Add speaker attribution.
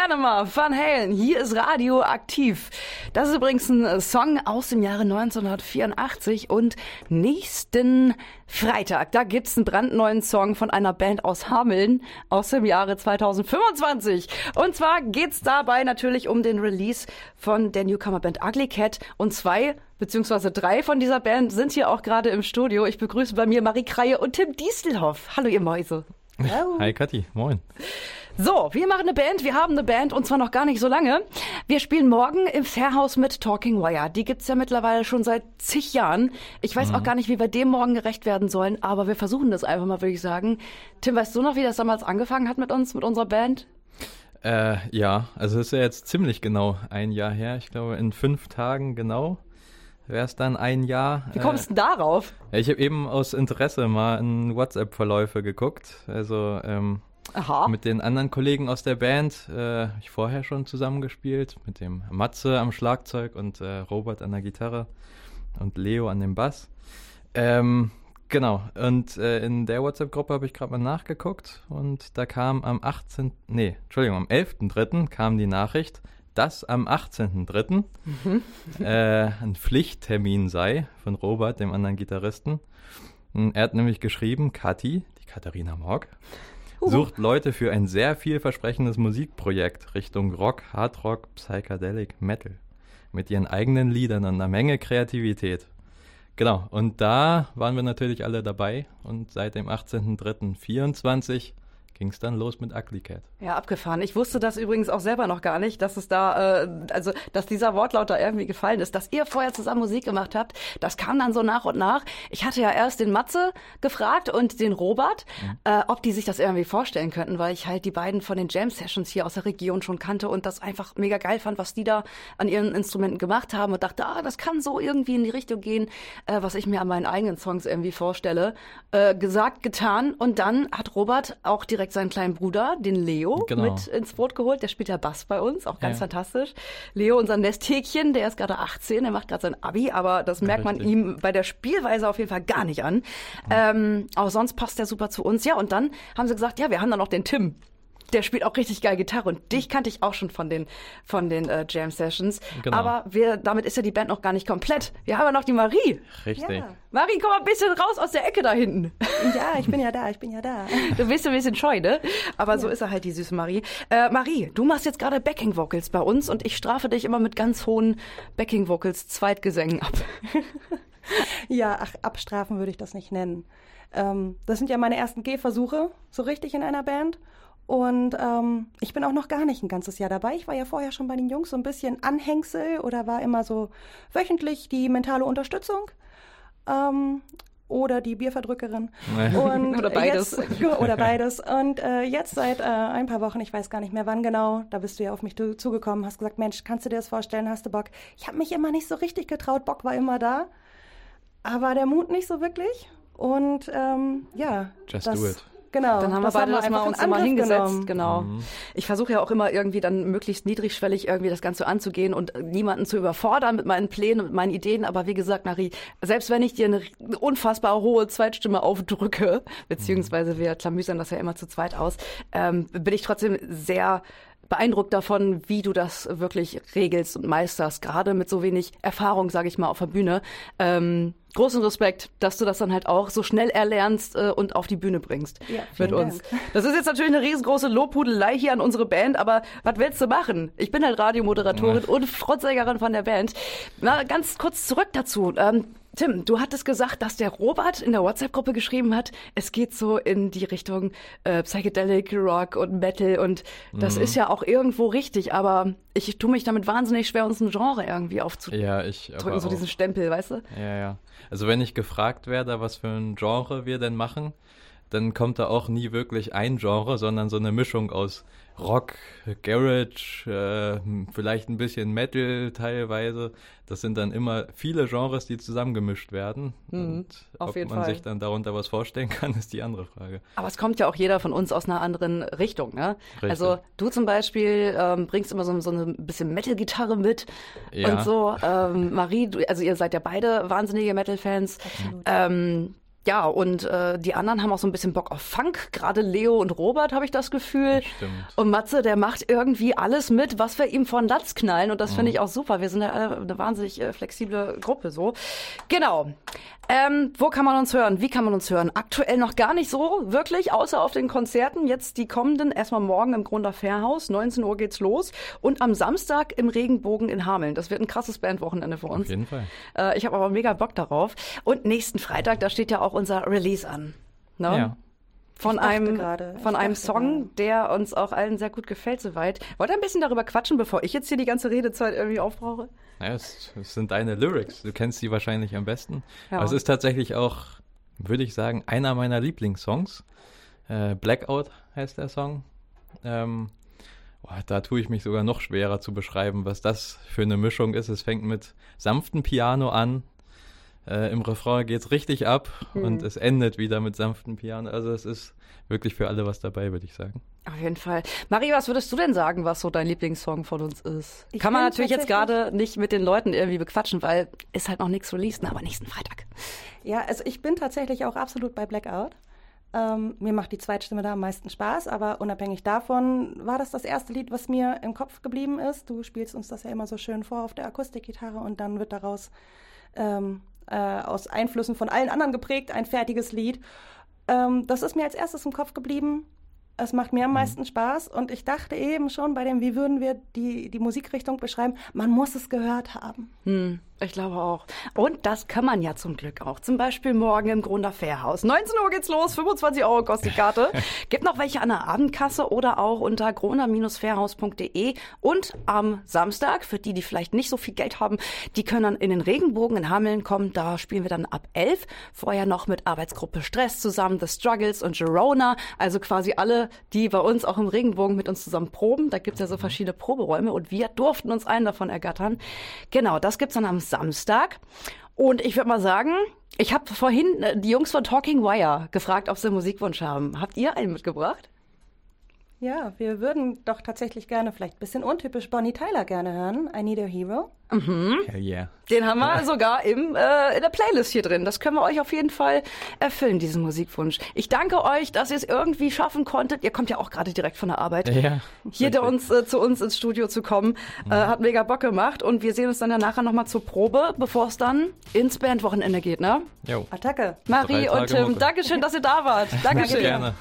Speaker 1: Panama, Van Halen, hier ist Radioaktiv. Das ist übrigens ein Song aus dem Jahre 1984 und nächsten Freitag, da gibt's einen brandneuen Song von einer Band aus Hameln aus dem Jahre 2025. Und zwar geht's dabei natürlich um den Release von der Newcomer-Band Ugly Cat und 2 beziehungsweise 3 von dieser Band sind hier auch gerade im Studio. Ich begrüße bei mir Marie Kreie und Tim Diestelhoff. Hallo ihr Mäuse.
Speaker 2: Hallo. Hi Kathi, moin.
Speaker 1: So, wir machen eine Band, wir haben eine Band und zwar noch gar nicht so lange. Wir spielen morgen im Fairhaus mit Talking Wire. Die gibt's ja mittlerweile schon seit zig Jahren. Ich weiß auch gar nicht, wie wir dem morgen gerecht werden sollen, aber wir versuchen das einfach mal, würde ich sagen. Tim, weißt du noch, wie das damals angefangen hat mit uns, mit unserer Band?
Speaker 2: Ja, also es ist ja jetzt ziemlich genau ein Jahr her. Ich glaube, in 5 Tagen genau wäre es dann ein Jahr.
Speaker 1: Wie kommst du denn darauf?
Speaker 2: Ja, ich habe eben aus Interesse mal in WhatsApp-Verläufe geguckt. Also mit den anderen Kollegen aus der Band, ich vorher schon zusammengespielt, mit dem Matze am Schlagzeug und Robert an der Gitarre und Leo an dem Bass. Genau, und in der WhatsApp-Gruppe habe ich gerade mal nachgeguckt und da kam am 11.3. kam die Nachricht, dass am 18.3. Ein Pflichttermin sei von Robert, dem anderen Gitarristen. Und er hat nämlich geschrieben, Kathi, die Katharina Morg, sucht Leute für ein sehr vielversprechendes Musikprojekt Richtung Rock, Hardrock, Psychedelic, Metal. Mit ihren eigenen Liedern und einer Menge Kreativität. Genau, und da waren wir natürlich alle dabei und seit dem 18.03.24 ging es dann los mit Ugly Cat.
Speaker 1: Ja, abgefahren. Ich wusste das übrigens auch selber noch gar nicht, dass es da, dass dieser Wortlaut da irgendwie gefallen ist, dass ihr vorher zusammen Musik gemacht habt. Das kam dann so nach und nach. Ich hatte ja erst den Matze gefragt und den Robert, ob die sich das irgendwie vorstellen könnten, weil ich halt die beiden von den Jam-Sessions hier aus der Region schon kannte und das einfach mega geil fand, was die da an ihren Instrumenten gemacht haben und dachte, das kann so irgendwie in die Richtung gehen, was ich mir an meinen eigenen Songs irgendwie vorstelle. Gesagt, getan und dann hat Robert auch direkt seinen kleinen Bruder, den Leo, mit ins Boot geholt. Der spielt ja Bass bei uns, auch ganz fantastisch. Leo, unser Nesthäkchen, der ist gerade 18, der macht gerade sein Abi, aber das merkt man ihm bei der Spielweise auf jeden Fall gar nicht an. Auch sonst passt der super zu uns. Ja, und dann haben sie gesagt, ja, wir haben da noch den Tim. Der spielt auch richtig geil Gitarre und dich kannte ich auch schon von den Jam-Sessions. Genau. Aber damit ist ja die Band noch gar nicht komplett. Wir haben ja noch die Marie.
Speaker 2: Richtig.
Speaker 1: Ja. Marie, komm mal ein bisschen raus aus der Ecke da hinten.
Speaker 3: Ja, ich bin ja da.
Speaker 1: Du bist ein bisschen scheu, ne? Aber so ist er halt, die süße Marie. Marie, du machst jetzt gerade Backing-Vocals bei uns und ich strafe dich immer mit ganz hohen Backing-Vocals, Zweitgesängen ab.
Speaker 3: Ja, abstrafen würde ich das nicht nennen. Das sind ja meine ersten Gehversuche, so richtig in einer Band. Und ich bin auch noch gar nicht ein ganzes Jahr dabei. Ich war ja vorher schon bei den Jungs so ein bisschen Anhängsel oder war immer so wöchentlich die mentale Unterstützung oder die Bierverdrückerin. Und
Speaker 1: oder beides.
Speaker 3: Oder beides. Und jetzt seit ein paar Wochen, ich weiß gar nicht mehr wann genau, da bist du ja auf mich zugekommen, hast gesagt, Mensch, kannst du dir das vorstellen, hast du Bock? Ich habe mich immer nicht so richtig getraut, Bock war immer da, aber der Mut nicht so wirklich. Und
Speaker 2: Just do it.
Speaker 1: Genau. Dann haben wir beide das mal uns mal hingesetzt. Genau. Ich versuche ja auch immer irgendwie dann möglichst niedrigschwellig irgendwie das Ganze anzugehen und niemanden zu überfordern mit meinen Plänen und mit meinen Ideen. Aber wie gesagt, Marie, selbst wenn ich dir eine unfassbar hohe Zweitstimme aufdrücke, beziehungsweise wir klamüsern das ja immer zu zweit aus, bin ich trotzdem sehr beeindruckt davon, wie du das wirklich regelst und meisterst, gerade mit so wenig Erfahrung, sage ich mal, auf der Bühne. Großen Respekt, dass du das dann halt auch so schnell erlernst und auf die Bühne bringst mit uns. Dank. Das ist jetzt natürlich eine riesengroße Lobhudelei hier an unsere Band, aber was willst du machen? Ich bin halt Radiomoderatorin und Frontsängerin von der Band. Na, ganz kurz zurück dazu. Tim, du hattest gesagt, dass der Robert in der WhatsApp-Gruppe geschrieben hat, es geht so in die Richtung Psychedelic Rock und Metal und das ist ja auch irgendwo richtig, aber ich tue mich damit wahnsinnig schwer, uns ein Genre irgendwie aufzudrücken, so diesen Stempel, weißt du?
Speaker 2: Ja. Also wenn ich gefragt werde, was für ein Genre wir denn machen, dann kommt da auch nie wirklich ein Genre, sondern so eine Mischung aus Rock, Garage, vielleicht ein bisschen Metal teilweise. Das sind dann immer viele Genres, die zusammengemischt werden. Und ob man sich dann darunter was vorstellen kann, ist die andere Frage.
Speaker 1: Aber es kommt ja auch jeder von uns aus einer anderen Richtung, ne? Richtig. Also du zum Beispiel bringst immer so eine bisschen Metal-Gitarre mit und so. Marie, ihr seid ja beide wahnsinnige Metal-Fans. Ja, und die anderen haben auch so ein bisschen Bock auf Funk. Gerade Leo und Robert, habe ich das Gefühl.
Speaker 2: Das stimmt.
Speaker 1: Und Matze, der macht irgendwie alles mit, was wir ihm von Latz knallen. Und das finde ich auch super. Wir sind ja alle eine wahnsinnig flexible Gruppe so. Genau. Wo kann man uns hören? Wie kann man uns hören? Aktuell noch gar nicht so wirklich, außer auf den Konzerten. Jetzt die kommenden, erstmal morgen im Grunder Fährhaus, 19 Uhr geht's los. Und am Samstag im Regenbogen in Hameln. Das wird ein krasses Bandwochenende für uns.
Speaker 2: Auf jeden Fall.
Speaker 1: Ich habe aber mega Bock darauf. Und nächsten Freitag, da steht ja auch unser Release an. Ne?
Speaker 2: Ja.
Speaker 1: Von einem Song, der uns auch allen sehr gut gefällt soweit. Wollt ihr ein bisschen darüber quatschen, bevor ich jetzt hier die ganze Redezeit irgendwie aufbrauche?
Speaker 2: Naja, es sind deine Lyrics. Du kennst sie wahrscheinlich am besten.
Speaker 1: Ja.
Speaker 2: Aber es ist tatsächlich auch, würde ich sagen, einer meiner Lieblingssongs. Blackout heißt der Song. Da tue ich mich sogar noch schwerer zu beschreiben, was das für eine Mischung ist. Es fängt mit sanftem Piano an. Im Refrain geht's richtig ab und es endet wieder mit sanftem Piano. Also es ist wirklich für alle was dabei, würde ich sagen.
Speaker 1: Auf jeden Fall. Marie, was würdest du denn sagen, was so dein Lieblingssong von uns ist? Kann man natürlich jetzt gerade nicht mit den Leuten irgendwie bequatschen, weil ist halt noch nichts released, aber nächsten Freitag.
Speaker 3: Ja, also ich bin tatsächlich auch absolut bei Blackout. Mir macht die Zweitstimme da am meisten Spaß, aber unabhängig davon war das erste Lied, was mir im Kopf geblieben ist. Du spielst uns das ja immer so schön vor auf der Akustikgitarre und dann wird daraus aus Einflüssen von allen anderen geprägt, ein fertiges Lied. Das ist mir als erstes im Kopf geblieben. Es macht mir am meisten Spaß und ich dachte eben schon bei dem, wie würden wir die Musikrichtung beschreiben, man muss es gehört haben.
Speaker 1: Ich glaube auch. Und das kann man ja zum Glück auch. Zum Beispiel morgen im Grunder Fährhaus. 19 Uhr geht's los, 25 € kostet die Karte. Gibt noch welche an der Abendkasse oder auch unter grunder-fährhaus.de. Und am Samstag, für die vielleicht nicht so viel Geld haben, die können dann in den Regenbogen in Hameln kommen. Da spielen wir dann ab 11. Vorher noch mit Arbeitsgruppe Stress zusammen, The Struggles und Girona. Also quasi alle, die bei uns auch im Regenbogen mit uns zusammen proben. Da gibt's ja so verschiedene Proberäume und wir durften uns einen davon ergattern. Genau, das gibt's dann am Samstag. Und ich würde mal sagen, ich habe vorhin die Jungs von Talking Wire gefragt, ob sie einen Musikwunsch haben. Habt ihr einen mitgebracht?
Speaker 3: Ja, wir würden doch tatsächlich gerne, vielleicht ein bisschen untypisch, Bonnie Tyler gerne hören. I Need a Hero.
Speaker 2: Hell yeah.
Speaker 1: Den haben wir sogar in der Playlist hier drin. Das können wir euch auf jeden Fall erfüllen, diesen Musikwunsch. Ich danke euch, dass ihr es irgendwie schaffen konntet. Ihr kommt ja auch gerade direkt von der Arbeit.
Speaker 2: Ja,
Speaker 1: hier zu uns ins Studio zu kommen. Hat mega Bock gemacht. Und wir sehen uns dann ja nachher nochmal zur Probe, bevor es dann ins Bandwochenende geht, ne?
Speaker 2: Jo.
Speaker 3: Attacke.
Speaker 1: Marie und Tim, Dankeschön, dass ihr da wart. Dankeschön.
Speaker 2: Gerne.